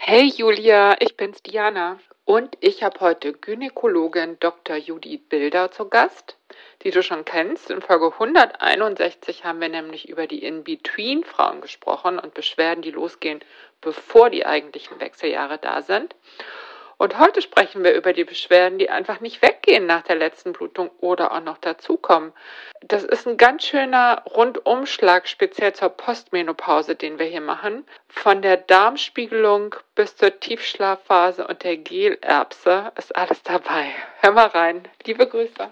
Hey Julia, ich bin's Diana und ich habe heute Gynäkologin Dr. Judith Bildau zu Gast, die du schon kennst. In Folge 161 haben wir nämlich über die In-Between-Frauen gesprochen und Beschwerden, die losgehen, bevor die eigentlichen Wechseljahre da sind. Und heute sprechen wir über die Beschwerden, die einfach nicht weggehen nach der letzten Blutung oder auch noch dazukommen. Das ist ein ganz schöner Rundumschlag, speziell zur Postmenopause, den wir hier machen. Von der Darmspiegelung bis zur Tiefschlafphase und der Gelerbse ist alles dabei. Hör mal rein. Liebe Grüße.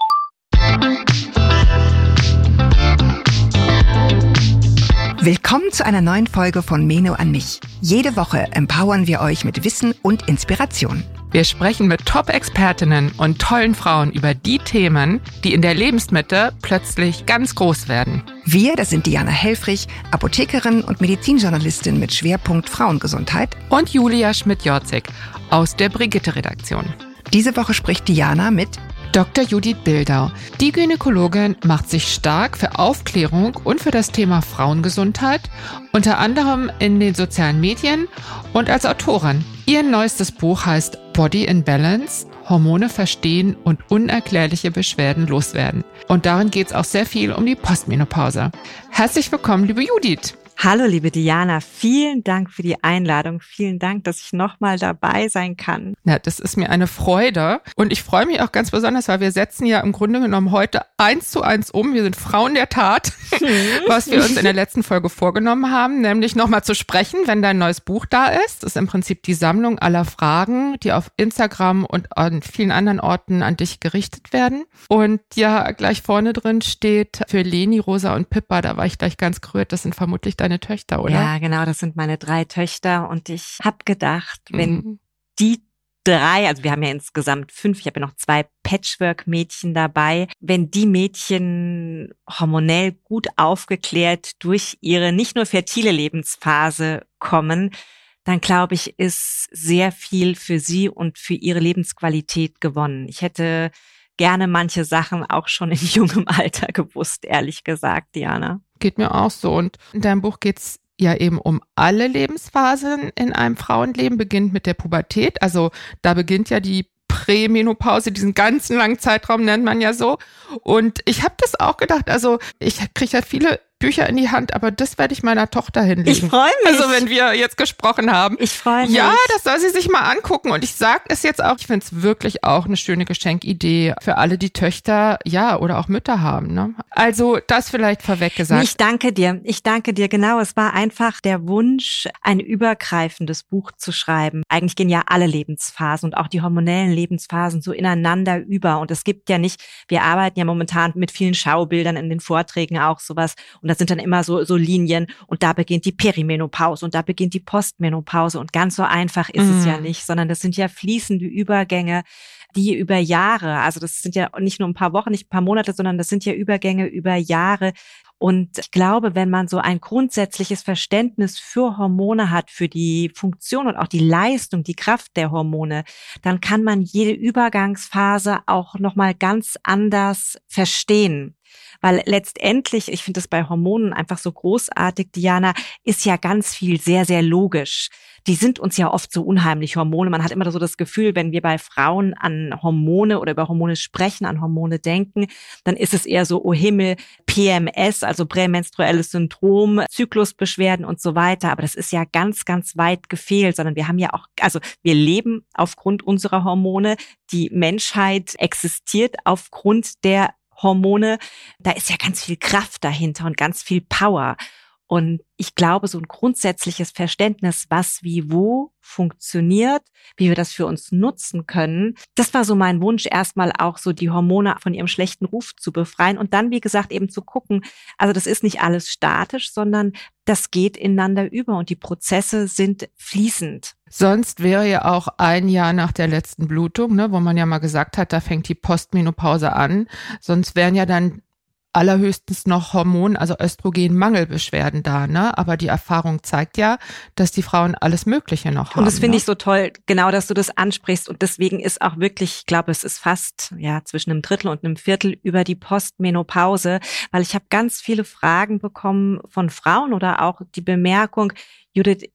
Willkommen zu einer neuen Folge von Meno an mich. Jede Woche empowern wir euch mit Wissen und Inspiration. Wir sprechen mit Top-Expertinnen und tollen Frauen über die Themen, die in der Lebensmitte plötzlich ganz groß werden. Wir, das sind Diana Helfrich, Apothekerin und Medizinjournalistin mit Schwerpunkt Frauengesundheit. Und Julia Schmidt-Jorzig aus der Brigitte-Redaktion. Diese Woche spricht Diana mit Dr. Judith Bildau. Die Gynäkologin macht sich stark für Aufklärung und für das Thema Frauengesundheit, unter anderem in den sozialen Medien und als Autorin. Ihr neuestes Buch heißt Body in Balance, Hormone verstehen und unerklärliche Beschwerden loswerden. Und darin geht es auch sehr viel um die Postmenopause. Herzlich willkommen, liebe Judith. Hallo, liebe Diana, vielen Dank für die Einladung. Vielen Dank, dass ich nochmal dabei sein kann. Ja, das ist mir eine Freude und ich freue mich auch ganz besonders, weil wir setzen ja im Grunde genommen heute 1:1 um. Wir sind Frauen der Tat, was wir uns in der letzten Folge vorgenommen haben, nämlich nochmal zu sprechen, wenn dein neues Buch da ist. Das ist im Prinzip die Sammlung aller Fragen, die auf Instagram und an vielen anderen Orten an dich gerichtet werden. Und ja, gleich vorne drin steht für Leni, Rosa und Pippa, da war ich gleich ganz gerührt, das sind vermutlich deine Töchter, oder? Ja, genau, das sind meine 3 Töchter und ich habe gedacht, wenn die 3, also wir haben ja insgesamt 5, ich habe ja noch 2 Patchwork-Mädchen dabei, wenn die Mädchen hormonell gut aufgeklärt durch ihre nicht nur fertile Lebensphase kommen, dann glaube ich, ist sehr viel für sie und für ihre Lebensqualität gewonnen. Ich hätte gerne manche Sachen auch schon in jungem Alter gewusst, ehrlich gesagt, Diana. Geht mir auch so. Und in deinem Buch geht's ja eben um alle Lebensphasen in einem Frauenleben, beginnt mit der Pubertät. Also da beginnt ja die Prämenopause, diesen ganzen langen Zeitraum nennt man ja so. Und ich habe das auch gedacht, also ich kriege ja viele Bücher in die Hand, aber das werde ich meiner Tochter hinlegen. Ich freue mich. Also wenn wir jetzt gesprochen haben. Ich freue mich. Ja, das soll sie sich mal angucken. Und ich sage es jetzt auch, ich finde es wirklich auch eine schöne Geschenkidee für alle, die Töchter, ja, oder auch Mütter haben. Ne? Also das vielleicht vorweg gesagt. Ich danke dir. Genau, es war einfach der Wunsch, ein übergreifendes Buch zu schreiben. Eigentlich gehen ja alle Lebensphasen und auch die hormonellen Lebensphasen so ineinander über. Und es gibt ja nicht, wir arbeiten ja momentan mit vielen Schaubildern in den Vorträgen auch sowas. Und das sind dann immer so Linien und da beginnt die Perimenopause und da beginnt die Postmenopause und ganz so einfach ist es ja nicht, sondern das sind ja fließende Übergänge, die über Jahre, also das sind ja nicht nur ein paar Wochen, nicht ein paar Monate, sondern das sind ja Übergänge über Jahre. Und ich glaube, wenn man so ein grundsätzliches Verständnis für Hormone hat, für die Funktion und auch die Leistung, die Kraft der Hormone, dann kann man jede Übergangsphase auch nochmal ganz anders verstehen. Weil letztendlich, ich finde das bei Hormonen einfach so großartig, Diana, ist ja ganz viel sehr, sehr logisch. Die sind uns ja oft so unheimlich, Hormone. Man hat immer so das Gefühl, wenn wir bei Frauen an Hormone oder über Hormone sprechen, an Hormone denken, dann ist es eher so, oh Himmel, PMS, also prämenstruelles Syndrom, Zyklusbeschwerden und so weiter. Aber das ist ja ganz, ganz weit gefehlt, sondern wir haben ja auch, also wir leben aufgrund unserer Hormone. Die Menschheit existiert aufgrund der Hormone. Da ist ja ganz viel Kraft dahinter und ganz viel Power. Und ich glaube, so ein grundsätzliches Verständnis, was wie wo funktioniert, wie wir das für uns nutzen können, das war so mein Wunsch, erstmal auch so die Hormone von ihrem schlechten Ruf zu befreien und dann, wie gesagt, eben zu gucken, also das ist nicht alles statisch, sondern das geht ineinander über und die Prozesse sind fließend. Sonst wäre ja auch ein Jahr nach der letzten Blutung, ne, wo man ja mal gesagt hat, da fängt die Postmenopause an, sonst wären ja dann allerhöchstens noch also Östrogenmangelbeschwerden da, ne? Aber die Erfahrung zeigt ja, dass die Frauen alles Mögliche noch haben. Und das finde ich so toll, genau, dass du das ansprichst. Und deswegen ist auch wirklich, ich glaube, es ist fast zwischen einem Drittel und einem Viertel über die Postmenopause, weil ich habe ganz viele Fragen bekommen von Frauen oder auch die Bemerkung, Judith,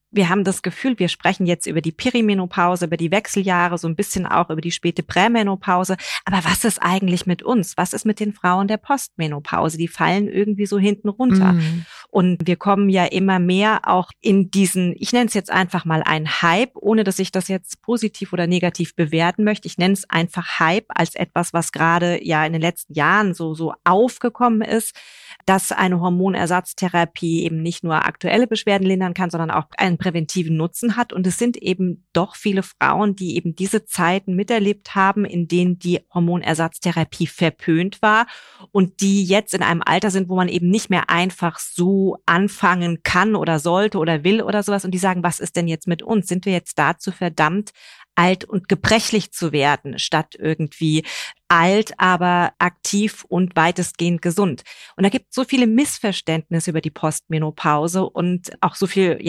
wir haben das Gefühl, wir sprechen jetzt über die Perimenopause, über die Wechseljahre, so ein bisschen auch über die späte Prämenopause. Aber was ist eigentlich mit uns? Was ist mit den Frauen der Postmenopause? Die fallen irgendwie so hinten runter. Und wir kommen ja immer mehr auch in diesen, ich nenne es jetzt einfach mal einen Hype, ohne dass ich das jetzt positiv oder negativ bewerten möchte. Ich nenne es einfach Hype als etwas, was gerade ja in den letzten Jahren so aufgekommen ist, dass eine Hormonersatztherapie eben nicht nur aktuelle Beschwerden lindern kann, sondern auch einen präventiven Nutzen hat. Und es sind eben doch viele Frauen, die eben diese Zeiten miterlebt haben, in denen die Hormonersatztherapie verpönt war und die jetzt in einem Alter sind, wo man eben nicht mehr einfach so anfangen kann oder sollte oder will oder sowas. Und die sagen, was ist denn jetzt mit uns? Sind wir jetzt dazu verdammt, alt und gebrechlich zu werden, statt irgendwie alt, aber aktiv und weitestgehend gesund. Und da gibt es so viele Missverständnisse über die Postmenopause und auch so viel,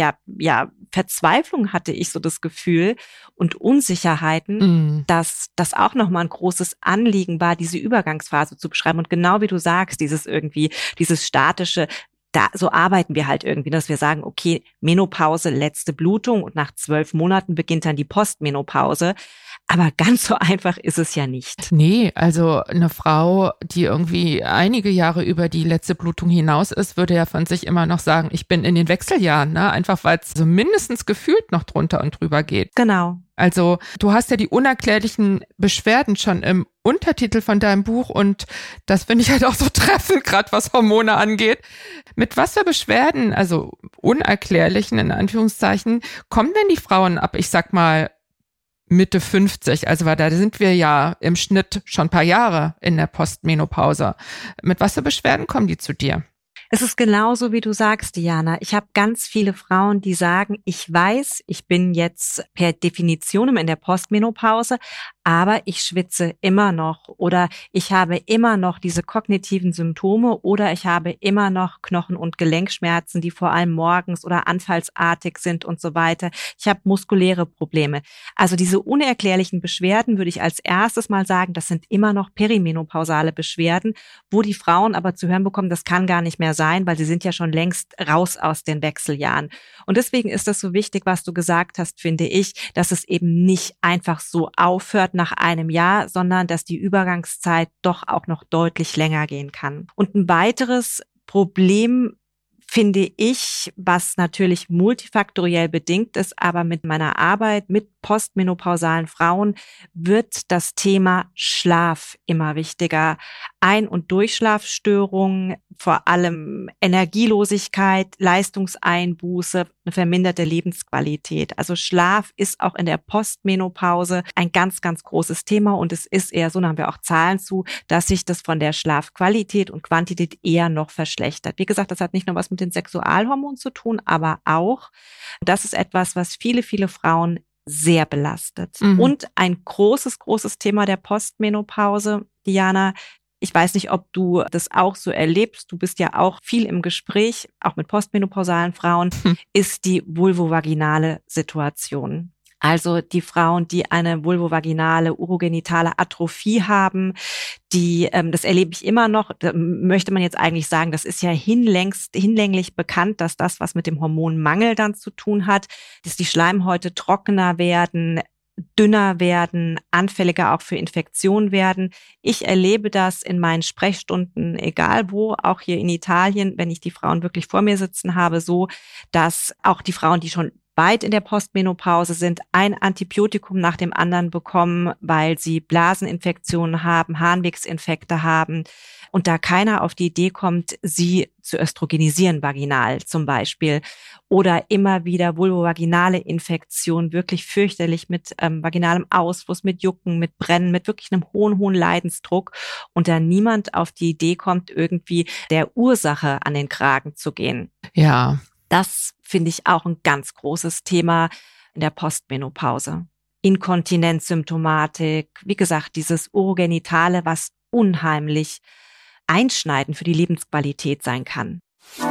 Verzweiflung hatte ich so das Gefühl und Unsicherheiten, dass das auch nochmal ein großes Anliegen war, diese Übergangsphase zu beschreiben. Und genau wie du sagst, dieses statische, so arbeiten wir halt irgendwie, dass wir sagen, okay, Menopause, letzte Blutung und nach 12 Monaten beginnt dann die Postmenopause. Aber ganz so einfach ist es ja nicht. Nee, also eine Frau, die irgendwie einige Jahre über die letzte Blutung hinaus ist, würde ja von sich immer noch sagen, ich bin in den Wechseljahren, ne? Einfach weil es so mindestens gefühlt noch drunter und drüber geht. Genau. Also du hast ja die unerklärlichen Beschwerden schon im Untertitel von deinem Buch und das finde ich halt auch so treffend, gerade was Hormone angeht. Mit was für Beschwerden, also unerklärlichen in Anführungszeichen, kommen denn die Frauen ab, ich sag mal, Mitte 50, also weil da sind wir ja im Schnitt schon ein paar Jahre in der Postmenopause. Mit was für Beschwerden kommen die zu dir? Es ist genauso, wie du sagst, Diana. Ich habe ganz viele Frauen, die sagen, ich weiß, ich bin jetzt per Definition in der Postmenopause, aber ich schwitze immer noch oder ich habe immer noch diese kognitiven Symptome oder ich habe immer noch Knochen- und Gelenkschmerzen, die vor allem morgens oder anfallsartig sind und so weiter. Ich habe muskuläre Probleme. Also diese unerklärlichen Beschwerden würde ich als erstes mal sagen, das sind immer noch perimenopausale Beschwerden, wo die Frauen aber zu hören bekommen, das kann gar nicht mehr sein, weil sie sind ja schon längst raus aus den Wechseljahren. Und deswegen ist das so wichtig, was du gesagt hast, finde ich, dass es eben nicht einfach so aufhört nach einem Jahr, sondern dass die Übergangszeit doch auch noch deutlich länger gehen kann. Und ein weiteres Problem finde ich, was natürlich multifaktoriell bedingt ist, aber mit meiner Arbeit mit postmenopausalen Frauen wird das Thema Schlaf immer wichtiger. Ein- und Durchschlafstörungen, vor allem Energielosigkeit, Leistungseinbuße, eine verminderte Lebensqualität. Also Schlaf ist auch in der Postmenopause ein ganz, ganz großes Thema und es ist eher so, da haben wir auch Zahlen zu, dass sich das von der Schlafqualität und Quantität eher noch verschlechtert. Wie gesagt, das hat nicht nur was mit den Sexualhormonen zu tun, aber auch, das ist etwas, was viele, viele Frauen sehr belastet. Und ein großes, großes Thema der Postmenopause, Diana, ich weiß nicht, ob du das auch so erlebst, du bist ja auch viel im Gespräch, auch mit postmenopausalen Frauen, ist die vulvovaginale Situation. Also die Frauen, die eine vulvovaginale urogenitale Atrophie haben, das erlebe ich immer noch, da möchte man jetzt eigentlich sagen, das ist ja hinlänglich bekannt, dass das, was mit dem Hormonmangel dann zu tun hat, dass die Schleimhäute trockener werden, dünner werden, anfälliger auch für Infektionen werden. Ich erlebe das in meinen Sprechstunden, egal wo, auch hier in Italien, wenn ich die Frauen wirklich vor mir sitzen habe, so, dass auch die Frauen, die schon weit in der Postmenopause sind, ein Antibiotikum nach dem anderen bekommen, weil sie Blaseninfektionen haben, Harnwegsinfekte haben und da keiner auf die Idee kommt, sie zu östrogenisieren vaginal zum Beispiel oder immer wieder vulvovaginale Infektionen, wirklich fürchterlich mit vaginalem Ausfluss, mit Jucken, mit Brennen, mit wirklich einem hohen Leidensdruck und da niemand auf die Idee kommt, irgendwie der Ursache an den Kragen zu gehen. Ja. Das finde ich auch ein ganz großes Thema in der Postmenopause. Inkontinenzsymptomatik, wie gesagt, dieses Urogenitale, was unheimlich einschneidend für die Lebensqualität sein kann.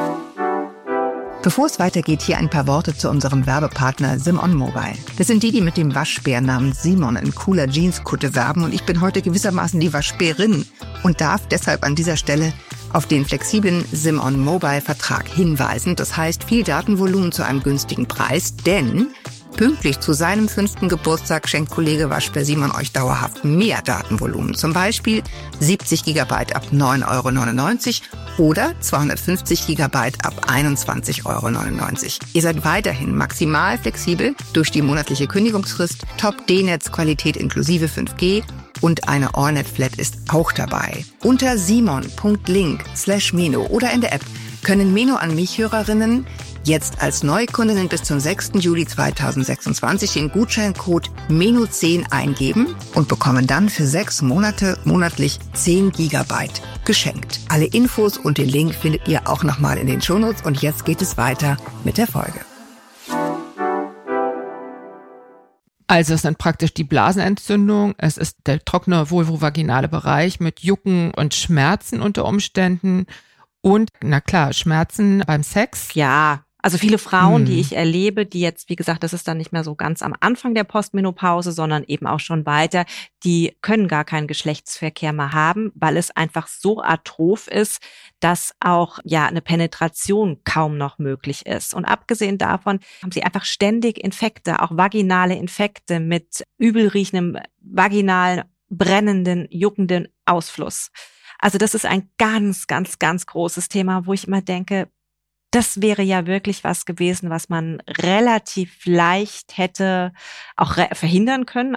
Bevor es weitergeht, hier ein paar Worte zu unserem Werbepartner Simon Mobile. Das sind die mit dem Waschbär namens Simon in cooler Jeanskutte werben und ich bin heute gewissermaßen die Waschbärin und darf deshalb an dieser Stelle auf den flexiblen SIM-on-Mobile-Vertrag hinweisen. Das heißt, viel Datenvolumen zu einem günstigen Preis, denn pünktlich zu seinem 5. Geburtstag schenkt Kollege Waschbär Simon euch dauerhaft mehr Datenvolumen. Zum Beispiel 70 GB ab 9,99 € oder 250 GB ab 21,99 €. Ihr seid weiterhin maximal flexibel durch die monatliche Kündigungsfrist, Top-D-Netz-Qualität inklusive 5G und eine AllNet-Flat ist auch dabei. Unter simon.link/Meno oder in der App können Meno an mich-Hörerinnen jetzt als Neukundinnen bis zum 6. Juli 2026 den Gutscheincode MENO10 eingeben und bekommen dann für 6 Monate monatlich 10 GB geschenkt. Alle Infos und den Link findet ihr auch nochmal in den Shownotes und jetzt geht es weiter mit der Folge. Also es sind praktisch die Blasenentzündung, es ist der trockene vulvovaginale Bereich mit Jucken und Schmerzen unter Umständen und, na klar, Schmerzen beim Sex. Ja, also viele Frauen, die ich erlebe, die jetzt, wie gesagt, das ist dann nicht mehr so ganz am Anfang der Postmenopause, sondern eben auch schon weiter, die können gar keinen Geschlechtsverkehr mehr haben, weil es einfach so atroph ist, dass auch eine Penetration kaum noch möglich ist. Und abgesehen davon haben sie einfach ständig Infekte, auch vaginale Infekte mit übelriechendem, vaginalen, brennenden, juckenden Ausfluss. Also das ist ein ganz, ganz, ganz großes Thema, wo ich immer denke, das wäre ja wirklich was gewesen, was man relativ leicht hätte auch verhindern können.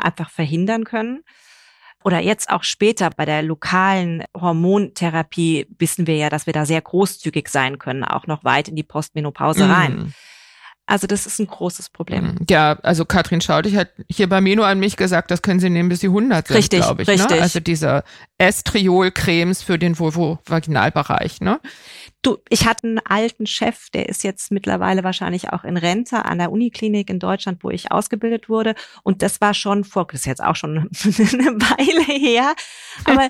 Oder jetzt auch später bei der lokalen Hormontherapie wissen wir ja, dass wir da sehr großzügig sein können, auch noch weit in die Postmenopause rein. Also das ist ein großes Problem. Ja, also Katrin Schaudig hat hier bei Meno an mich gesagt, das können Sie nehmen, bis Sie 100 sind, glaube ich. Richtig. Ne? Also diese Estriol-Cremes für den Vulvovaginalbereich, ne? Du, ich hatte einen alten Chef, der ist jetzt mittlerweile wahrscheinlich auch in Rente an der Uniklinik in Deutschland, wo ich ausgebildet wurde. Und das war schon das ist jetzt auch schon eine Weile her. Aber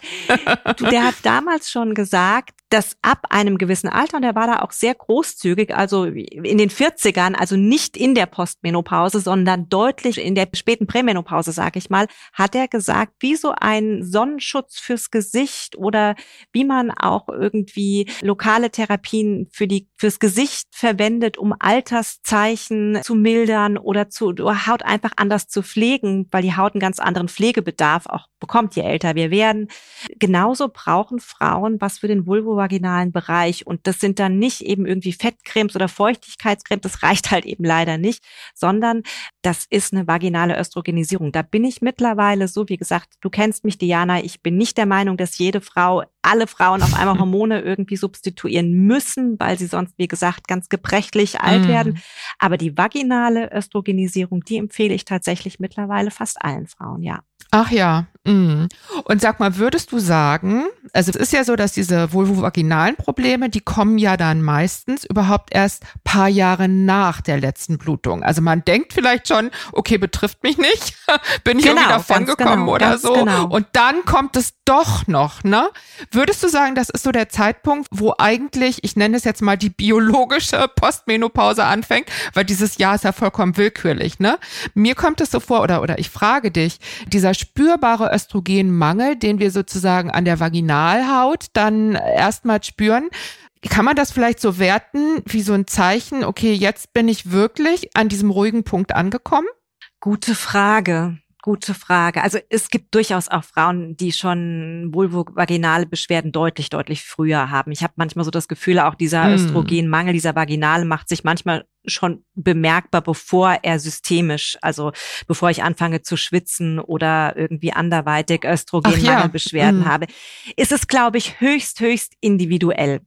der hat damals schon gesagt, dass ab einem gewissen Alter, und der war da auch sehr großzügig, also in den 40ern, also nicht in der Postmenopause, sondern deutlich in der späten Prämenopause, sage ich mal, hat er gesagt, wie so ein Sonnenschutz fürs Gesicht oder wie man auch irgendwie lokale Therapien fürs Gesicht verwendet, um Alterszeichen zu mildern oder Haut einfach anders zu pflegen, weil die Haut einen ganz anderen Pflegebedarf auch bekommt, je älter wir werden. Genauso brauchen Frauen was für den vulvovaginalen Bereich und das sind dann nicht eben irgendwie Fettcremes oder Feuchtigkeitscremes, das reicht halt eben leider nicht, sondern das ist eine vaginale Östrogenisierung. Da bin ich mittlerweile so, wie gesagt, du kennst mich, Diana, ich bin nicht der Meinung, dass alle Frauen auf einmal Hormone irgendwie substituieren müssen, weil sie sonst, wie gesagt, ganz gebrechlich alt werden. Aber die vaginale Östrogenisierung, die empfehle ich tatsächlich mittlerweile fast allen Frauen, ja. Ach ja. Und sag mal, würdest du sagen, also es ist ja so, dass diese vulvovaginalen Probleme, die kommen ja dann meistens überhaupt erst paar Jahre nach der letzten Blutung. Also man denkt vielleicht schon, okay, betrifft mich nicht, bin ich irgendwie davon gekommen oder so. Genau. Und dann kommt es doch noch, ne? Würdest du sagen, das ist so der Zeitpunkt, wo eigentlich, ich nenne es jetzt mal die biologische Postmenopause anfängt, weil dieses Jahr ist ja vollkommen willkürlich, ne? Mir kommt es so vor, oder ich frage dich, dieser spürbare Östrogenmangel, den wir sozusagen an der Vaginalhaut dann erstmal spüren, kann man das vielleicht so werten wie so ein Zeichen, okay, jetzt bin ich wirklich an diesem ruhigen Punkt angekommen? Gute Frage. Also es gibt durchaus auch Frauen, die schon vulvovaginale Beschwerden deutlich, deutlich früher haben. Ich habe manchmal so das Gefühl, auch dieser Östrogenmangel, dieser Vaginale macht sich manchmal schon bemerkbar, bevor ich anfange zu schwitzen oder irgendwie anderweitig Östrogenmangelbeschwerden habe. Ist es, glaube ich, höchst individuell.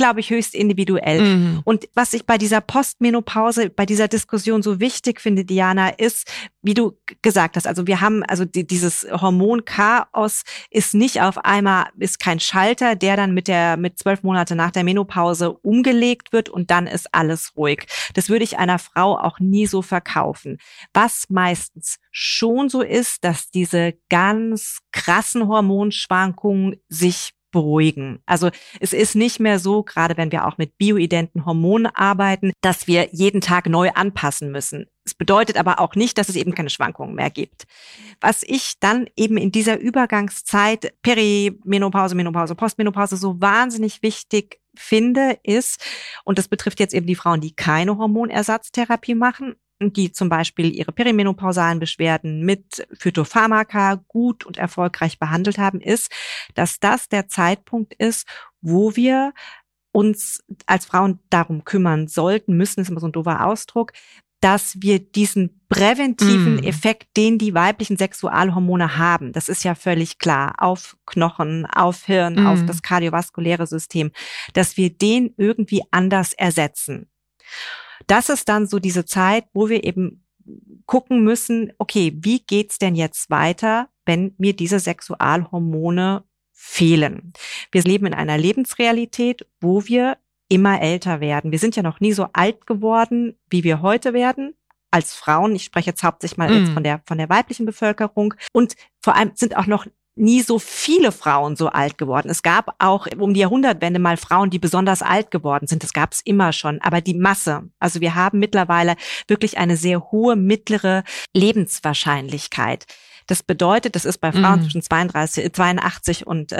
Und was ich bei dieser Postmenopause, bei dieser Diskussion so wichtig finde, Diana, ist, wie du gesagt hast, also wir haben, dieses Hormonchaos ist nicht auf einmal, ist kein Schalter, der dann mit 12 Monate nach der Menopause umgelegt wird und dann ist alles ruhig. Das würde ich einer Frau auch nie so verkaufen. Was meistens schon so ist, dass diese ganz krassen Hormonschwankungen sich beruhigen. Also es ist nicht mehr so, gerade wenn wir auch mit bioidenten Hormonen arbeiten, dass wir jeden Tag neu anpassen müssen. Es bedeutet aber auch nicht, dass es eben keine Schwankungen mehr gibt. Was ich dann eben in dieser Übergangszeit, Perimenopause, Menopause, Postmenopause, so wahnsinnig wichtig finde, ist, und das betrifft jetzt eben die Frauen, die keine Hormonersatztherapie machen, die zum Beispiel ihre perimenopausalen Beschwerden mit Phytopharmaka gut und erfolgreich behandelt haben, ist, dass das der Zeitpunkt ist, wo wir uns als Frauen darum kümmern sollten, müssen, ist immer so ein doofer Ausdruck, dass wir diesen präventiven Effekt, den die weiblichen Sexualhormone haben, das ist ja völlig klar, auf Knochen, auf Hirn, auf das kardiovaskuläre System, dass wir den irgendwie anders ersetzen. Das ist dann so diese Zeit, wo wir eben gucken müssen, okay, wie geht's denn jetzt weiter, wenn mir diese Sexualhormone fehlen? Wir leben in einer Lebensrealität, wo wir immer älter werden. Wir sind ja noch nie so alt geworden, wie wir heute werden, als Frauen. Ich spreche jetzt hauptsächlich mal jetzt von der weiblichen Bevölkerung. Und vor allem sind auch noch nie so viele Frauen so alt geworden. Es gab auch um die Jahrhundertwende mal Frauen, die besonders alt geworden sind. Das gab es immer schon. Aber die Masse, also wir haben mittlerweile wirklich eine sehr hohe mittlere Lebenswahrscheinlichkeit. Das bedeutet, das ist bei Frauen zwischen 82 und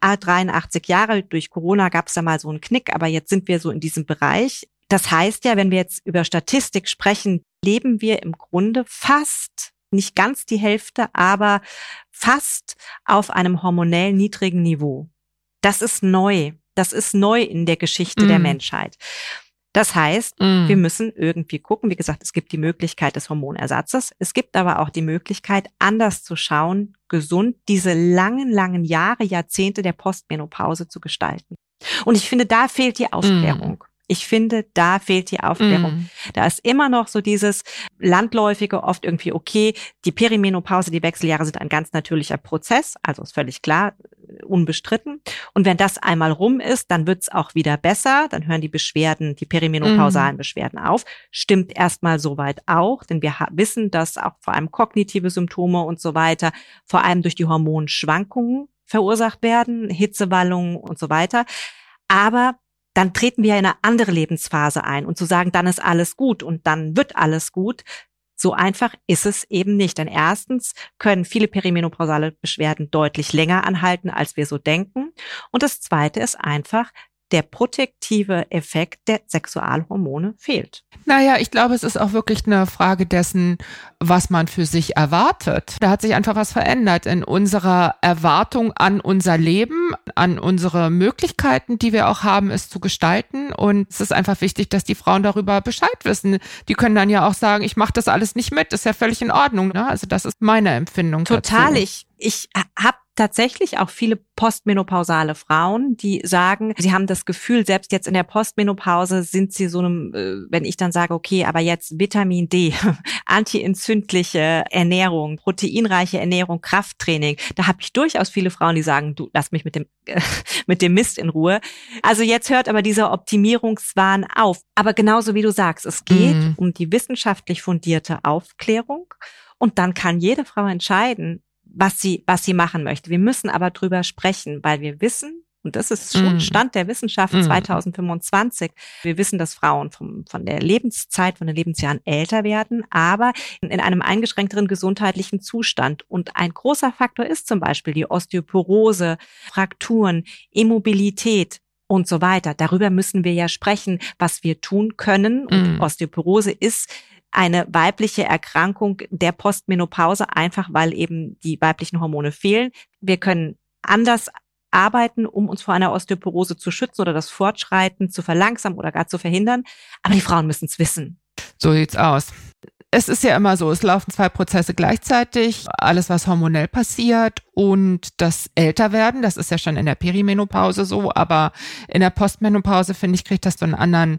83 Jahre. Durch Corona gab es da mal so einen Knick, aber jetzt sind wir so in diesem Bereich. Das heißt ja, wenn wir jetzt über Statistik sprechen, leben wir im Grunde fast, nicht ganz die Hälfte, aber fast auf einem hormonell niedrigen Niveau. Das ist neu. Das ist neu in der Geschichte der Menschheit. Das heißt, wir müssen irgendwie gucken. Wie gesagt, es gibt die Möglichkeit des Hormonersatzes. Es gibt aber auch die Möglichkeit, anders zu schauen, gesund diese langen, langen Jahre, Jahrzehnte der Postmenopause zu gestalten. Und ich finde, da fehlt die Aufklärung. Da ist immer noch so dieses landläufige, oft irgendwie, okay, die Perimenopause, die Wechseljahre sind ein ganz natürlicher Prozess, also ist völlig klar, unbestritten. Und wenn das einmal rum ist, dann wird's auch wieder besser, dann hören die Beschwerden, die perimenopausalen Beschwerden auf. Stimmt erstmal soweit auch, denn wir wissen, dass auch vor allem kognitive Symptome und so weiter, vor allem durch die Hormonschwankungen verursacht werden, Hitzewallungen und so weiter. Aber dann treten wir in eine andere Lebensphase ein und zu sagen, dann ist alles gut und dann wird alles gut, so einfach ist es eben nicht. Denn erstens können viele perimenopausale Beschwerden deutlich länger anhalten, als wir so denken. Und das Zweite ist einfach, der protektive Effekt der Sexualhormone fehlt. Naja, ich glaube, es ist auch wirklich eine Frage dessen, was man für sich erwartet. Da hat sich einfach was verändert in unserer Erwartung an unser Leben, an unsere Möglichkeiten, die wir auch haben, es zu gestalten. Und es ist einfach wichtig, dass die Frauen darüber Bescheid wissen. Die können dann ja auch sagen, ich mache das alles nicht mit, ist ja völlig in Ordnung. Ne? Also das ist meine Empfindung total dazu. Ich habe tatsächlich auch viele postmenopausale Frauen, die sagen, sie haben das Gefühl, selbst jetzt in der Postmenopause sind sie so einem, wenn ich dann sage, okay, aber jetzt Vitamin D, antientzündliche Ernährung, proteinreiche Ernährung, Krafttraining, da habe ich durchaus viele Frauen, die sagen, du lass mich mit dem Mist in Ruhe. Also jetzt hört aber dieser Optimierungswahn auf. Aber genauso wie du sagst, es geht um die wissenschaftlich fundierte Aufklärung und dann kann jede Frau entscheiden, was sie machen möchte. Wir müssen aber drüber sprechen, weil wir wissen, und das ist schon Stand der Wissenschaft 2025, wir wissen, dass Frauen von der Lebenszeit, von den Lebensjahren älter werden, aber in einem eingeschränkteren gesundheitlichen Zustand. Und ein großer Faktor ist zum Beispiel die Osteoporose, Frakturen, Immobilität und so weiter. Darüber müssen wir ja sprechen, was wir tun können. Und Osteoporose ist eine weibliche Erkrankung der Postmenopause, einfach weil eben die weiblichen Hormone fehlen. Wir können anders arbeiten, um uns vor einer Osteoporose zu schützen oder das Fortschreiten zu verlangsamen oder gar zu verhindern. Aber die Frauen müssen es wissen. So sieht's aus. Es ist ja immer so, es laufen zwei Prozesse gleichzeitig. Alles, was hormonell passiert und das Älterwerden, das ist ja schon in der Perimenopause so, aber in der Postmenopause, finde ich, kriegt das so einen anderen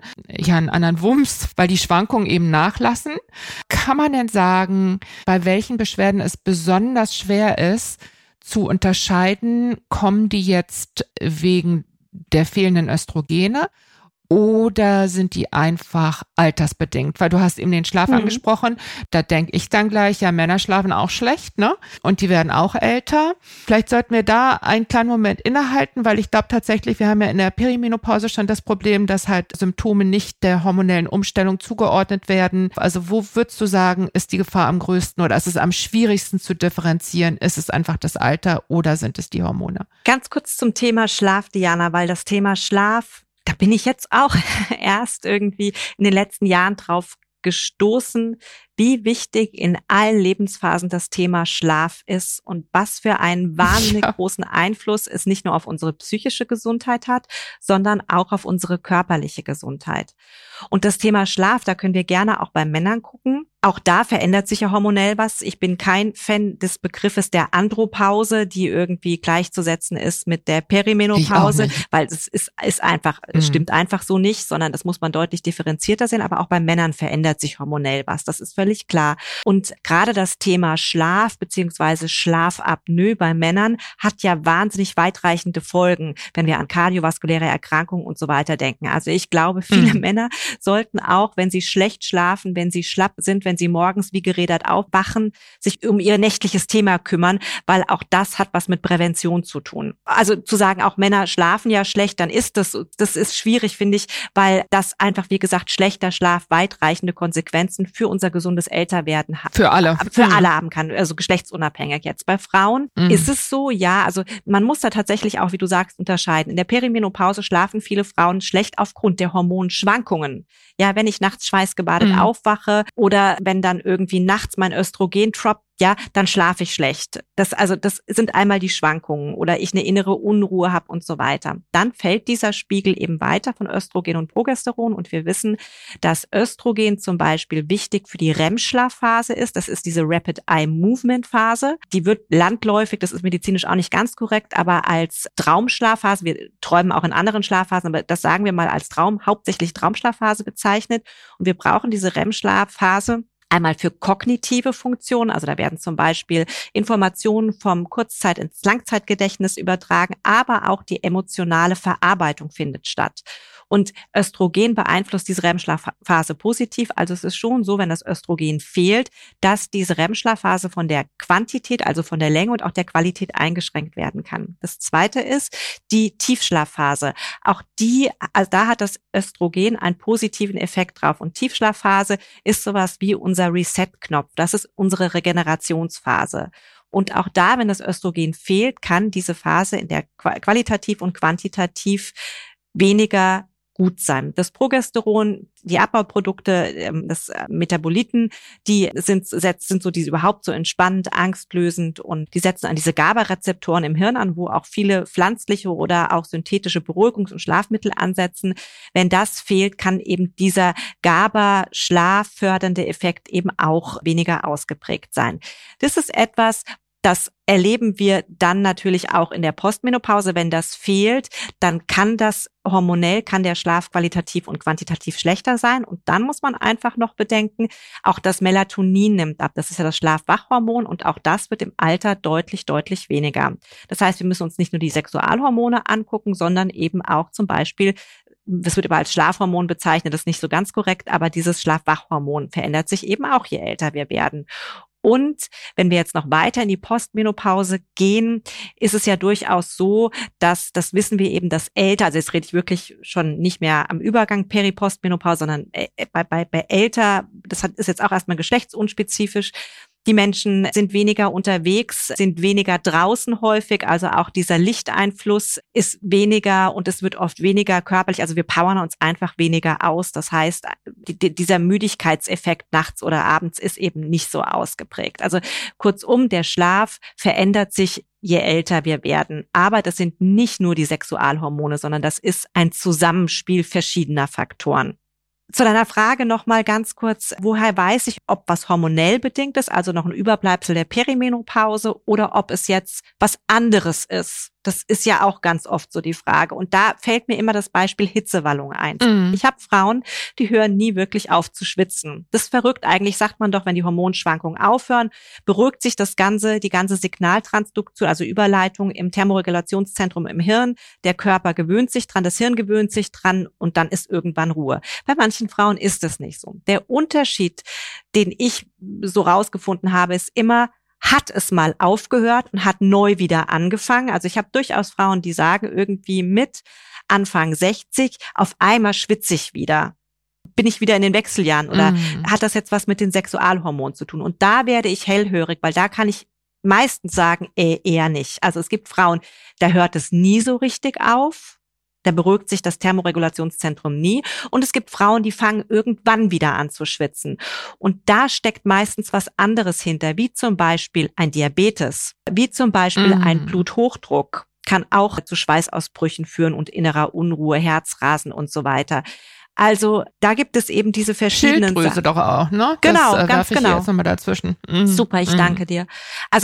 Wumms, weil die Schwankungen eben nachlassen. Kann man denn sagen, bei welchen Beschwerden es besonders schwer ist, zu unterscheiden, kommen die jetzt wegen der fehlenden Östrogene Oder sind die einfach altersbedingt? Weil du hast eben den Schlaf angesprochen. Da denke ich dann gleich, ja, Männer schlafen auch schlecht, ne? Und die werden auch älter. Vielleicht sollten wir da einen kleinen Moment innehalten, weil ich glaube tatsächlich, wir haben ja in der Perimenopause schon das Problem, dass halt Symptome nicht der hormonellen Umstellung zugeordnet werden. Also wo würdest du sagen, ist die Gefahr am größten oder ist es am schwierigsten zu differenzieren? Ist es einfach das Alter oder sind es die Hormone? Ganz kurz zum Thema Schlaf, Diana, weil das Thema Schlaf, da bin ich jetzt auch erst irgendwie in den letzten Jahren drauf gestoßen, wie wichtig in allen Lebensphasen das Thema Schlaf ist und was für einen wahnsinnig großen Einfluss es nicht nur auf unsere psychische Gesundheit hat, sondern auch auf unsere körperliche Gesundheit. Und das Thema Schlaf, da können wir gerne auch bei Männern gucken. Auch da verändert sich ja hormonell was. Ich bin kein Fan des Begriffes der Andropause, die irgendwie gleichzusetzen ist mit der Perimenopause, weil es ist einfach, es stimmt einfach so nicht, sondern das muss man deutlich differenzierter sehen. Aber auch bei Männern verändert sich hormonell was. Das ist völlig klar. Und gerade das Thema Schlaf beziehungsweise Schlafapnoe bei Männern hat ja wahnsinnig weitreichende Folgen, wenn wir an kardiovaskuläre Erkrankungen und so weiter denken. Also ich glaube, viele Männer sollten auch, wenn sie schlecht schlafen, wenn sie schlapp sind, wenn sie morgens wie gerädert aufwachen, sich um ihr nächtliches Thema kümmern, weil auch das hat was mit Prävention zu tun. Also zu sagen, auch Männer schlafen ja schlecht, dann ist das ist schwierig, finde ich, weil das einfach, wie gesagt, schlechter Schlaf weitreichende Konsequenzen für unser gesundes Älterwerden hat. Für alle. Für alle haben kann, also geschlechtsunabhängig jetzt. Bei Frauen ist es so, ja, also man muss da tatsächlich auch, wie du sagst, unterscheiden. In der Perimenopause schlafen viele Frauen schlecht aufgrund der Hormonschwankungen. Ja, wenn ich nachts schweißgebadet aufwache oder wenn dann irgendwie nachts mein Östrogen droppt, ja, dann schlafe ich schlecht. Das sind einmal die Schwankungen oder ich eine innere Unruhe habe und so weiter. Dann fällt dieser Spiegel eben weiter von Östrogen und Progesteron und wir wissen, dass Östrogen zum Beispiel wichtig für die REM-Schlafphase ist. Das ist diese Rapid Eye Movement Phase. Die wird landläufig, das ist medizinisch auch nicht ganz korrekt, aber als Traumschlafphase, wir träumen auch in anderen Schlafphasen, aber das sagen wir mal als hauptsächlich Traumschlafphase bezeichnet. Und wir brauchen diese REM-Schlafphase einmal für kognitive Funktionen, also da werden zum Beispiel Informationen vom Kurzzeit- ins Langzeitgedächtnis übertragen, aber auch die emotionale Verarbeitung findet statt. Und Östrogen beeinflusst diese REM-Schlafphase positiv. Also es ist schon so, wenn das Östrogen fehlt, dass diese REM-Schlafphase von der Quantität, also von der Länge und auch der Qualität eingeschränkt werden kann. Das zweite ist die Tiefschlafphase. Auch also da hat das Östrogen einen positiven Effekt drauf. Und Tiefschlafphase ist sowas wie unser Reset-Knopf. Das ist unsere Regenerationsphase. Und auch da, wenn das Östrogen fehlt, kann diese Phase in der qualitativ und quantitativ weniger gut sein. Das Progesteron, die Abbauprodukte, das Metaboliten, die sind so diese überhaupt so entspannend, angstlösend und die setzen an diese GABA-Rezeptoren im Hirn an, wo auch viele pflanzliche oder auch synthetische Beruhigungs- und Schlafmittel ansetzen. Wenn das fehlt, kann eben dieser GABA-schlaffördernde Effekt eben auch weniger ausgeprägt sein. Das ist etwas, das erleben wir dann natürlich auch in der Postmenopause. Wenn das fehlt, dann kann der Schlaf qualitativ und quantitativ schlechter sein. Und dann muss man einfach noch bedenken, auch das Melatonin nimmt ab. Das ist ja das Schlafwachhormon und auch das wird im Alter deutlich, deutlich weniger. Das heißt, wir müssen uns nicht nur die Sexualhormone angucken, sondern eben auch zum Beispiel, das wird immer als Schlafhormon bezeichnet, das ist nicht so ganz korrekt, aber dieses Schlafwachhormon verändert sich eben auch, je älter wir werden. Und wenn wir jetzt noch weiter in die Postmenopause gehen, ist es ja durchaus so, dass, das wissen wir eben, dass älter, also jetzt rede ich wirklich schon nicht mehr am Übergang Peripostmenopause, sondern bei älter, ist jetzt auch erstmal geschlechtsunspezifisch. Die Menschen sind weniger unterwegs, sind weniger draußen häufig, also auch dieser Lichteinfluss ist weniger und es wird oft weniger körperlich, also wir powern uns einfach weniger aus. Das heißt, dieser Müdigkeitseffekt nachts oder abends ist eben nicht so ausgeprägt. Also kurzum, der Schlaf verändert sich, je älter wir werden. Aber das sind nicht nur die Sexualhormone, sondern das ist ein Zusammenspiel verschiedener Faktoren. Zu deiner Frage noch mal ganz kurz, woher weiß ich, ob was hormonell bedingt ist, also noch ein Überbleibsel der Perimenopause oder ob es jetzt was anderes ist? Das ist ja auch ganz oft so die Frage. Und da fällt mir immer das Beispiel Hitzewallung ein. Ich habe Frauen, die hören nie wirklich auf zu schwitzen. Das ist verrückt. Eigentlich sagt man doch, wenn die Hormonschwankungen aufhören, beruhigt sich die ganze Signaltransduktion, also Überleitung im Thermoregulationszentrum im Hirn. Der Körper gewöhnt sich dran, das Hirn gewöhnt sich dran und dann ist irgendwann Ruhe. Bei manchen Frauen ist es nicht so. Der Unterschied, den ich so rausgefunden habe, ist immer, hat es mal aufgehört und hat neu wieder angefangen. Also ich habe durchaus Frauen, die sagen, irgendwie mit Anfang 60, auf einmal schwitze ich wieder. Bin ich wieder in den Wechseljahren oder hat das jetzt was mit den Sexualhormonen zu tun? Und da werde ich hellhörig, weil da kann ich meistens sagen, eher nicht. Also es gibt Frauen, da hört es nie so richtig auf. Da beruhigt sich das Thermoregulationszentrum nie. Und es gibt Frauen, die fangen irgendwann wieder an zu schwitzen. Und da steckt meistens was anderes hinter, wie zum Beispiel ein Diabetes, wie zum Beispiel ein Bluthochdruck, kann auch zu Schweißausbrüchen führen und innerer Unruhe, Herzrasen und so weiter. Also da gibt es eben diese verschiedenen Schilddrüse doch auch, ne? Genau, das, ganz genau. Jetzt nochmal dazwischen. Super, ich danke dir. Also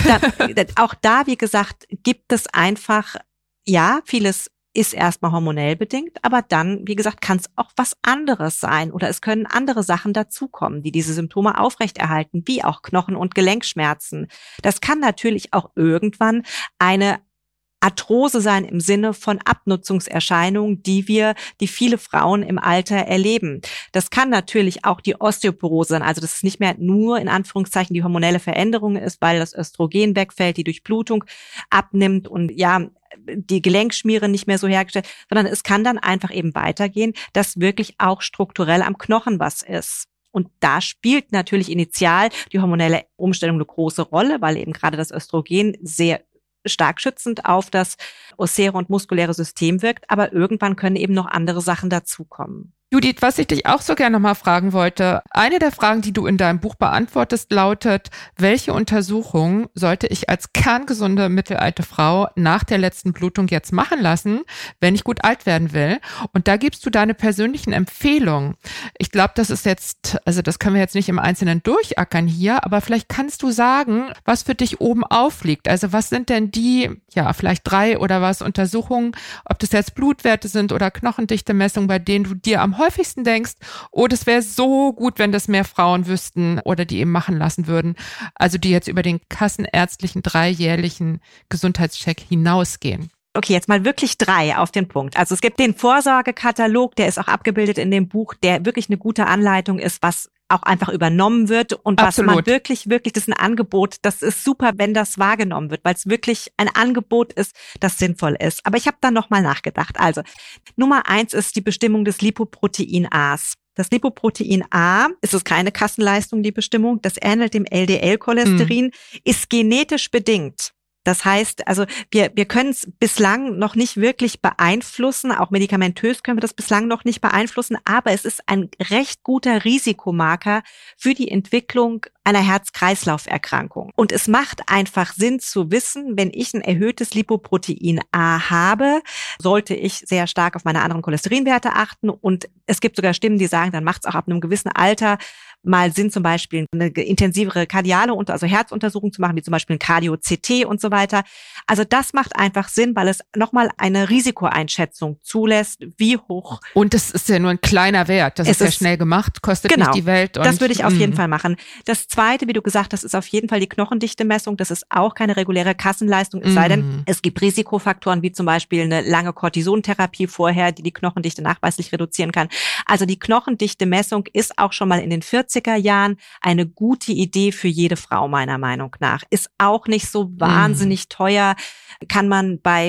auch da, wie gesagt, gibt es einfach, ja, vieles ist erstmal hormonell bedingt, aber dann, wie gesagt, kann es auch was anderes sein oder es können andere Sachen dazukommen, die diese Symptome aufrechterhalten, wie auch Knochen- und Gelenkschmerzen. Das kann natürlich auch irgendwann eine Arthrose sein im Sinne von Abnutzungserscheinungen, die viele Frauen im Alter erleben. Das kann natürlich auch die Osteoporose sein, also dass es nicht mehr nur in Anführungszeichen die hormonelle Veränderung ist, weil das Östrogen wegfällt, die Durchblutung abnimmt und ja, die Gelenkschmiere nicht mehr so hergestellt, sondern es kann dann einfach eben weitergehen, dass wirklich auch strukturell am Knochen was ist. Und da spielt natürlich initial die hormonelle Umstellung eine große Rolle, weil eben gerade das Östrogen sehr stark schützend auf das ossäre und muskuläre System wirkt, aber irgendwann können eben noch andere Sachen dazukommen. Judith, was ich dich auch so gerne nochmal fragen wollte, eine der Fragen, die du in deinem Buch beantwortest, lautet, welche Untersuchungen sollte ich als kerngesunde mittelalte Frau nach der letzten Blutung jetzt machen lassen, wenn ich gut alt werden will? Und da gibst du deine persönlichen Empfehlungen. Ich glaube, das ist jetzt, also das können wir jetzt nicht im Einzelnen durchackern hier, aber vielleicht kannst du sagen, was für dich oben aufliegt. Also was sind denn die, ja, vielleicht 3 oder was Untersuchungen, ob das jetzt Blutwerte sind oder Knochendichte-Messungen, bei denen du dir am häufigsten denkst, oh, das wäre so gut, wenn das mehr Frauen wüssten oder die eben machen lassen würden. Also die jetzt über den kassenärztlichen 3-jährlichen Gesundheitscheck hinausgehen. Okay, jetzt mal wirklich 3 auf den Punkt. Also es gibt den Vorsorgekatalog, der ist auch abgebildet in dem Buch, der wirklich eine gute Anleitung ist, was auch einfach übernommen wird und Absolut. Was man wirklich, das ist ein Angebot, das ist super, wenn das wahrgenommen wird, weil es wirklich ein Angebot ist, das sinnvoll ist. Aber ich habe dann nochmal nachgedacht. Also Nummer 1 ist die Bestimmung des Lipoprotein A's. Das Lipoprotein A, ist es keine Kassenleistung, die Bestimmung, das ähnelt dem LDL-Cholesterin, ist genetisch bedingt. Das heißt, also wir können es bislang noch nicht wirklich beeinflussen, auch medikamentös können wir das bislang noch nicht beeinflussen, aber es ist ein recht guter Risikomarker für die Entwicklung einer Herz-Kreislauf-Erkrankung. Und es macht einfach Sinn zu wissen, wenn ich ein erhöhtes Lipoprotein A habe, sollte ich sehr stark auf meine anderen Cholesterinwerte achten. Und es gibt sogar Stimmen, die sagen, dann macht es auch ab einem gewissen Alter mal Sinn, zum Beispiel eine intensivere kardiale, also Herzuntersuchung zu machen, wie zum Beispiel ein Cardio-CT und so weiter. Also das macht einfach Sinn, weil es nochmal eine Risikoeinschätzung zulässt, wie hoch. Und das ist ja nur ein kleiner Wert. Das ist ja schnell gemacht, kostet nicht die Welt. Und das würde ich auf jeden Fall machen. Das Zweite, wie du gesagt hast, ist auf jeden Fall die Knochendichte-Messung. Das ist auch keine reguläre Kassenleistung, es sei denn, es gibt Risikofaktoren, wie zum Beispiel eine lange Cortisontherapie vorher, die Knochendichte nachweislich reduzieren kann. Also die Knochendichte-Messung ist auch schon mal in den 40er Jahren eine gute Idee für jede Frau, meiner Meinung nach. Ist auch nicht so wahnsinnig teuer, kann man bei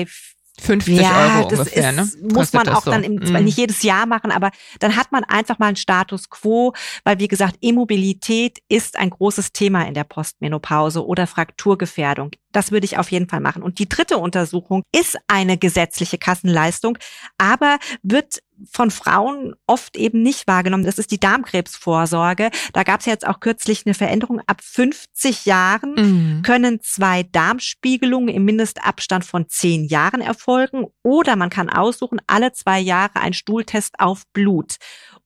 50 Euro ungefähr, ne? Muss man auch dann nicht jedes Jahr machen, aber dann hat man einfach mal einen Status quo, weil wie gesagt, Immobilität ist ein großes Thema in der Postmenopause oder Frakturgefährdung. Das würde ich auf jeden Fall machen. Und die 3. Untersuchung ist eine gesetzliche Kassenleistung, aber wird von Frauen oft eben nicht wahrgenommen. Das ist die Darmkrebsvorsorge. Da gab es jetzt auch kürzlich eine Veränderung. Ab 50 Jahren können 2 Darmspiegelungen im Mindestabstand von 10 Jahren erfolgen oder man kann aussuchen, alle 2 Jahre ein Stuhltest auf Blut.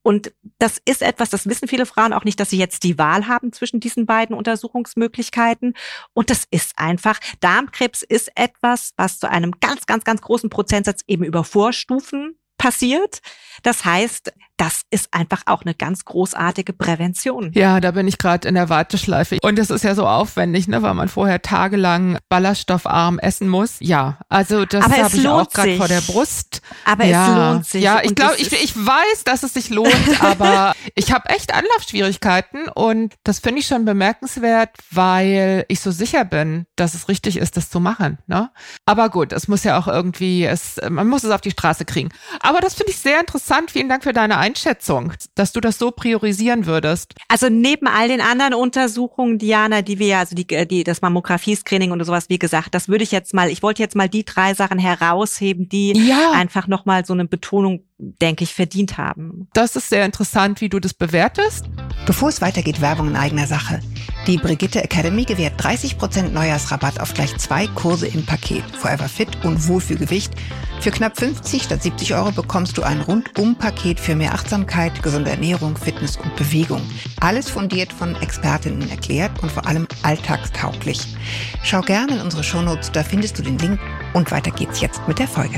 Und das ist etwas, das wissen viele Frauen auch nicht, dass sie jetzt die Wahl haben zwischen diesen beiden Untersuchungsmöglichkeiten. Und das ist einfach, Darmkrebs ist etwas, was zu einem ganz, ganz, ganz großen Prozentsatz eben über Vorstufen passiert. Das heißt, das ist einfach auch eine ganz großartige Prävention. Ja, da bin ich gerade in der Warteschleife. Und es ist ja so aufwendig, ne, weil man vorher tagelang ballaststoffarm essen muss. Ja, also das habe ich auch gerade vor der Brust. Aber ja, es lohnt sich. Ja, ich glaube, ich weiß, dass es sich lohnt, aber ich habe echt Anlaufschwierigkeiten und das finde ich schon bemerkenswert, weil ich so sicher bin, dass es richtig ist, das zu machen. Ne? Aber gut, es muss ja auch irgendwie, man muss es auf die Straße kriegen. Aber das finde ich sehr interessant. Vielen Dank für deine Einschätzung, dass du das so priorisieren würdest. Also neben all den anderen Untersuchungen, Diana, die wir, also das Mammographie-Screening und sowas, wie gesagt, ich wollte jetzt mal die 3 Sachen herausheben, die einfach nochmal so eine Betonung, denke ich, verdient haben. Das ist sehr interessant, wie du das bewertest. Bevor es weitergeht, Werbung in eigener Sache. Die Brigitte Academy gewährt 30% Neujahrsrabatt auf gleich 2 Kurse im Paket. Forever Fit und Wohlfühlgewicht. Für knapp 50 statt 70 € bekommst du ein Rundum-Paket für mehr Achtsamkeit, gesunde Ernährung, Fitness und Bewegung. Alles fundiert von Expertinnen erklärt und vor allem alltagstauglich. Schau gerne in unsere Shownotes, da findest du den Link. Und weiter geht's jetzt mit der Folge.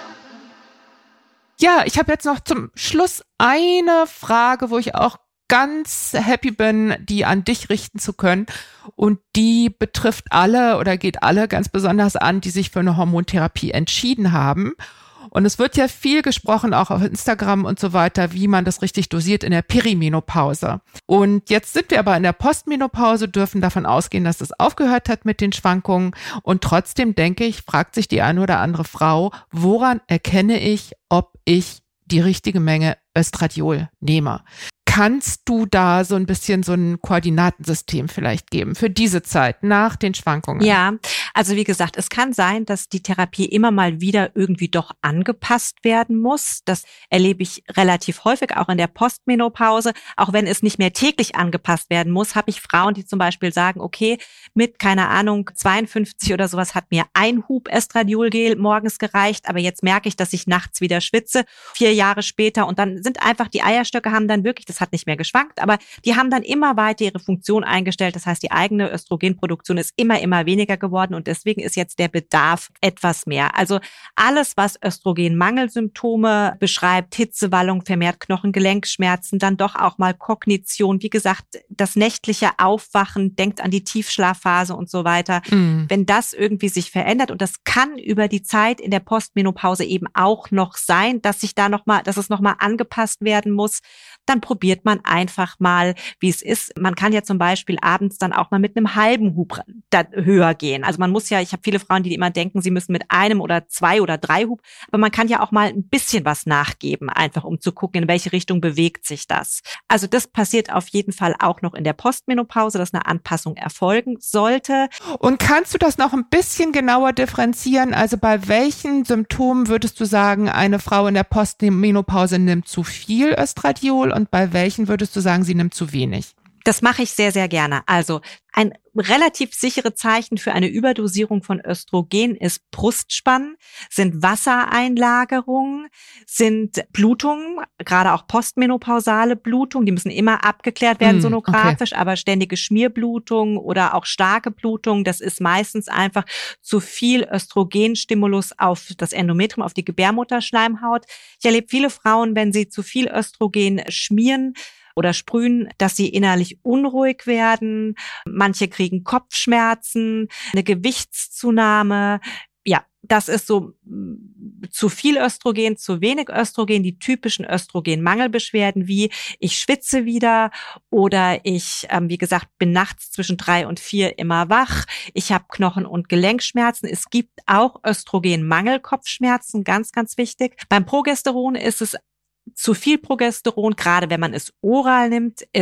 Ja, ich habe jetzt noch zum Schluss eine Frage, wo ich auch ganz happy bin, die an dich richten zu können. Und die betrifft alle oder geht alle ganz besonders an, die sich für eine Hormontherapie entschieden haben. Und es wird ja viel gesprochen, auch auf Instagram und so weiter, wie man das richtig dosiert in der Perimenopause. Und jetzt sind wir aber in der Postmenopause, dürfen davon ausgehen, dass es aufgehört hat mit den Schwankungen. Und trotzdem denke ich, fragt sich die eine oder andere Frau, woran erkenne ich, ob ich die richtige Menge Östradiol nehme? Kannst du da so ein bisschen so ein Koordinatensystem vielleicht geben für diese Zeit nach den Schwankungen? Ja, also wie gesagt, es kann sein, dass die Therapie immer mal wieder irgendwie doch angepasst werden muss. Das erlebe ich relativ häufig, auch in der Postmenopause. Auch wenn es nicht mehr täglich angepasst werden muss, habe ich Frauen, die zum Beispiel sagen, okay, mit, keine Ahnung, 52 oder sowas hat mir ein Hub Estradiolgel morgens gereicht, aber jetzt merke ich, dass ich nachts wieder schwitze, 4 Jahre später, und dann sind einfach die Eierstöcke haben dann wirklich, das hat nicht mehr geschwankt, aber die haben dann immer weiter ihre Funktion eingestellt. Das heißt, die eigene Östrogenproduktion ist immer weniger geworden und deswegen ist jetzt der Bedarf etwas mehr. Also alles, was Östrogenmangelsymptome beschreibt, Hitzewallung, vermehrt Knochen-Gelenkschmerzen, dann doch auch mal Kognition, wie gesagt, das nächtliche Aufwachen, denkt an die Tiefschlafphase und so weiter. Wenn das irgendwie sich verändert, und das kann über die Zeit in der Postmenopause eben auch noch sein, dass es nochmal angepasst werden muss, dann probiert man einfach mal, wie es ist. Man kann ja zum Beispiel abends dann auch mal mit einem halben Hub höher gehen. Also man muss ja, ich habe viele Frauen, die immer denken, sie müssen mit einem oder 2 oder 3 Hub, aber man kann ja auch mal ein bisschen was nachgeben, einfach um zu gucken, in welche Richtung bewegt sich das. Also das passiert auf jeden Fall auch noch in der Postmenopause, dass eine Anpassung erfolgen sollte. Und kannst du das noch ein bisschen genauer differenzieren? Also bei welchen Symptomen würdest du sagen, eine Frau in der Postmenopause nimmt zu viel Östradiol und bei welchen würdest du sagen, sie nimmt zu wenig? Das mache ich sehr, sehr gerne. Also ein relativ sichere Zeichen für eine Überdosierung von Östrogen ist Brustspannen, sind Wassereinlagerungen, sind Blutungen, gerade auch postmenopausale Blutungen, die müssen immer abgeklärt werden sonografisch, okay. Aber ständige Schmierblutungen oder auch starke Blutungen, das ist meistens einfach zu viel Östrogenstimulus auf das Endometrium, auf die Gebärmutterschleimhaut. Ich erlebe viele Frauen, wenn sie zu viel Östrogen schmieren oder sprühen, dass sie innerlich unruhig werden. Manche kriegen Kopfschmerzen, eine Gewichtszunahme. Ja, das ist so zu viel Östrogen, zu wenig Östrogen, die typischen Östrogenmangelbeschwerden wie ich schwitze wieder oder ich, wie gesagt, bin nachts zwischen 3 und 4 immer wach. Ich habe Knochen- und Gelenkschmerzen. Es gibt auch Östrogenmangelkopfschmerzen, ganz, ganz wichtig. Beim Progesteron ist es zu viel Progesteron, gerade wenn man es oral nimmt, ist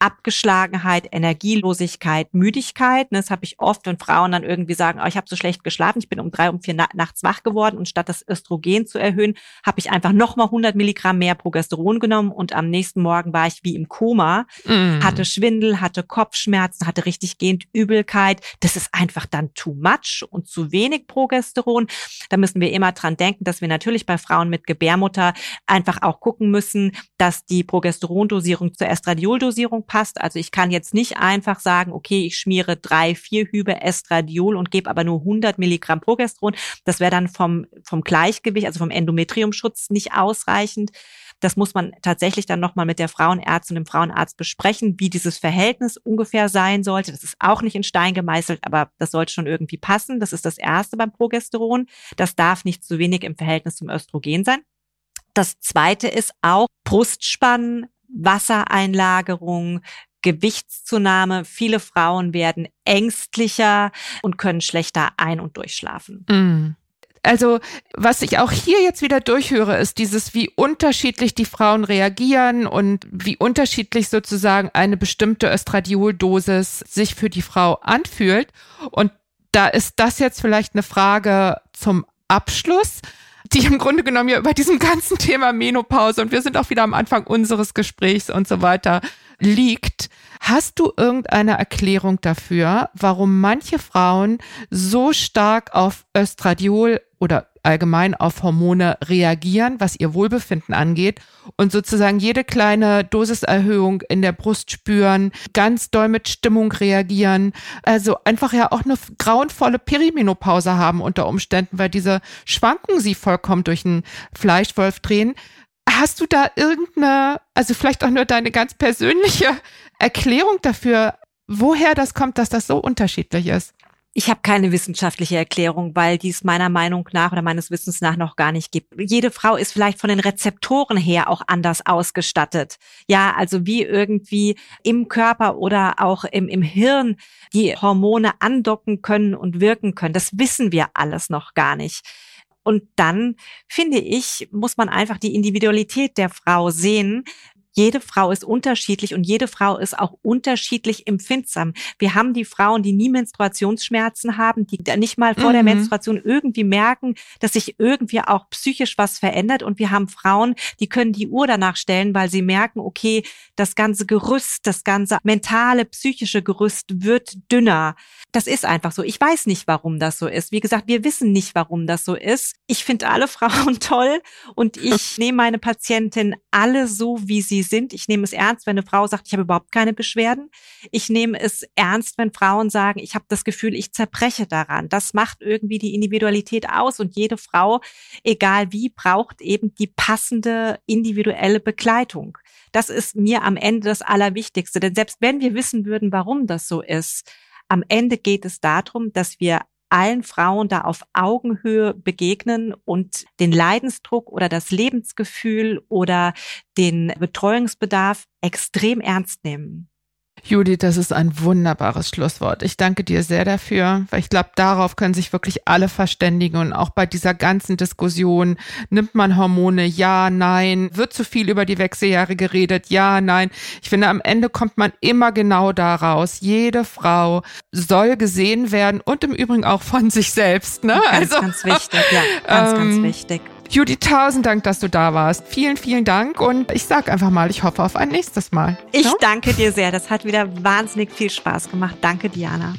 Abgeschlagenheit, Energielosigkeit, Müdigkeit. Das habe ich oft, wenn Frauen dann irgendwie sagen, ich habe so schlecht geschlafen, ich bin um 3, um 4 nachts wach geworden und statt das Östrogen zu erhöhen, habe ich einfach nochmal 100 Milligramm mehr Progesteron genommen und am nächsten Morgen war ich wie im Koma, hatte Schwindel, hatte Kopfschmerzen, hatte richtig gehend Übelkeit. Das ist einfach dann too much und zu wenig Progesteron. Da müssen wir immer dran denken, dass wir natürlich bei Frauen mit Gebärmutter einfach auch gucken müssen, dass die Progesterondosierung zur Estradioldosierung passt. Also ich kann jetzt nicht einfach sagen, okay, ich schmiere 3, 4 Hübe Estradiol und gebe aber nur 100 Milligramm Progesteron. Das wäre dann vom Gleichgewicht, also vom Endometriumschutz nicht ausreichend. Das muss man tatsächlich dann nochmal mit der Frauenärztin und dem Frauenarzt besprechen, wie dieses Verhältnis ungefähr sein sollte. Das ist auch nicht in Stein gemeißelt, aber das sollte schon irgendwie passen. Das ist das Erste beim Progesteron. Das darf nicht zu wenig im Verhältnis zum Östrogen sein. Das Zweite ist auch Brustspannen, Wassereinlagerung, Gewichtszunahme. Viele Frauen werden ängstlicher und können schlechter ein- und durchschlafen. Also, was ich auch hier jetzt wieder durchhöre, ist dieses, wie unterschiedlich die Frauen reagieren und wie unterschiedlich sozusagen eine bestimmte Östradioldosis sich für die Frau anfühlt. Und da ist das jetzt vielleicht eine Frage zum Abschluss, die im Grunde genommen ja über diesem ganzen Thema Menopause, und wir sind auch wieder am Anfang unseres Gesprächs und so weiter, liegt. Hast du irgendeine Erklärung dafür, warum manche Frauen so stark auf Östradiol oder allgemein auf Hormone reagieren, was ihr Wohlbefinden angeht und sozusagen jede kleine Dosiserhöhung in der Brust spüren, ganz doll mit Stimmung reagieren, also einfach ja auch eine grauenvolle Perimenopause haben unter Umständen, weil diese Schwankungen sie vollkommen durch einen Fleischwolf drehen. Hast du da irgendeine, also vielleicht auch nur deine ganz persönliche Erklärung dafür, woher das kommt, dass das so unterschiedlich ist? Ich habe keine wissenschaftliche Erklärung, weil dies meiner Meinung nach oder meines Wissens nach noch gar nicht gibt. Jede Frau ist vielleicht von den Rezeptoren her auch anders ausgestattet. Ja, also wie irgendwie im Körper oder auch im Hirn die Hormone andocken können und wirken können. Das wissen wir alles noch gar nicht. Und dann, finde ich, muss man einfach die Individualität der Frau sehen. Jede Frau ist unterschiedlich und jede Frau ist auch unterschiedlich empfindsam. Wir haben die Frauen, die nie Menstruationsschmerzen haben, die nicht mal vor der Menstruation irgendwie merken, dass sich irgendwie auch psychisch was verändert. Und wir haben Frauen, die können die Uhr danach stellen, weil sie merken, okay, das ganze Gerüst, das ganze mentale, psychische Gerüst wird dünner. Das ist einfach so. Ich weiß nicht, warum das so ist. Wie gesagt, wir wissen nicht, warum das so ist. Ich finde alle Frauen toll und ich nehme meine Patientin alle so, wie sie sind. Ich nehme es ernst, wenn eine Frau sagt, ich habe überhaupt keine Beschwerden. Ich nehme es ernst, wenn Frauen sagen, ich habe das Gefühl, ich zerbreche daran. Das macht irgendwie die Individualität aus und jede Frau, egal wie, braucht eben die passende individuelle Begleitung. Das ist mir am Ende das Allerwichtigste. Denn selbst wenn wir wissen würden, warum das so ist, am Ende geht es darum, dass wir allen Frauen da auf Augenhöhe begegnen und den Leidensdruck oder das Lebensgefühl oder den Betreuungsbedarf extrem ernst nehmen. Judith, das ist ein wunderbares Schlusswort. Ich danke dir sehr dafür, weil ich glaube, darauf können sich wirklich alle verständigen und auch bei dieser ganzen Diskussion, nimmt man Hormone, ja, nein, wird zu viel über die Wechseljahre geredet, ja, nein. Ich finde, am Ende kommt man immer genau da raus. Jede Frau soll gesehen werden und im Übrigen auch von sich selbst. Ne? Ganz wichtig, ja, ganz wichtig. Judith, 1000 Dank, dass du da warst. Vielen, vielen Dank und ich sag einfach mal, ich hoffe auf ein nächstes Mal. Ich danke dir sehr, das hat wieder wahnsinnig viel Spaß gemacht. Danke, Diana.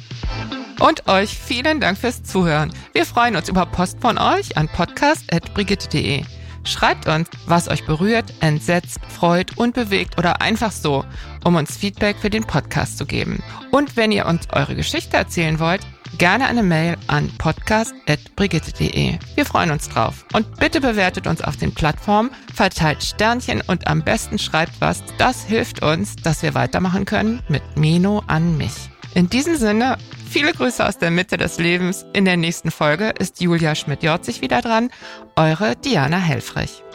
Und euch vielen Dank fürs Zuhören. Wir freuen uns über Post von euch an podcast@brigitte.de. Schreibt uns, was euch berührt, entsetzt, freut und bewegt oder einfach so, um uns Feedback für den Podcast zu geben. Und wenn ihr uns eure Geschichte erzählen wollt, gerne eine Mail an podcast@brigitte.de. Wir freuen uns drauf. Und bitte bewertet uns auf den Plattformen, verteilt Sternchen und am besten schreibt was. Das hilft uns, dass wir weitermachen können mit Meno an mich. In diesem Sinne, viele Grüße aus der Mitte des Lebens. In der nächsten Folge ist Julia Schmidt-Jorzig wieder dran. Eure Diana Helfrich.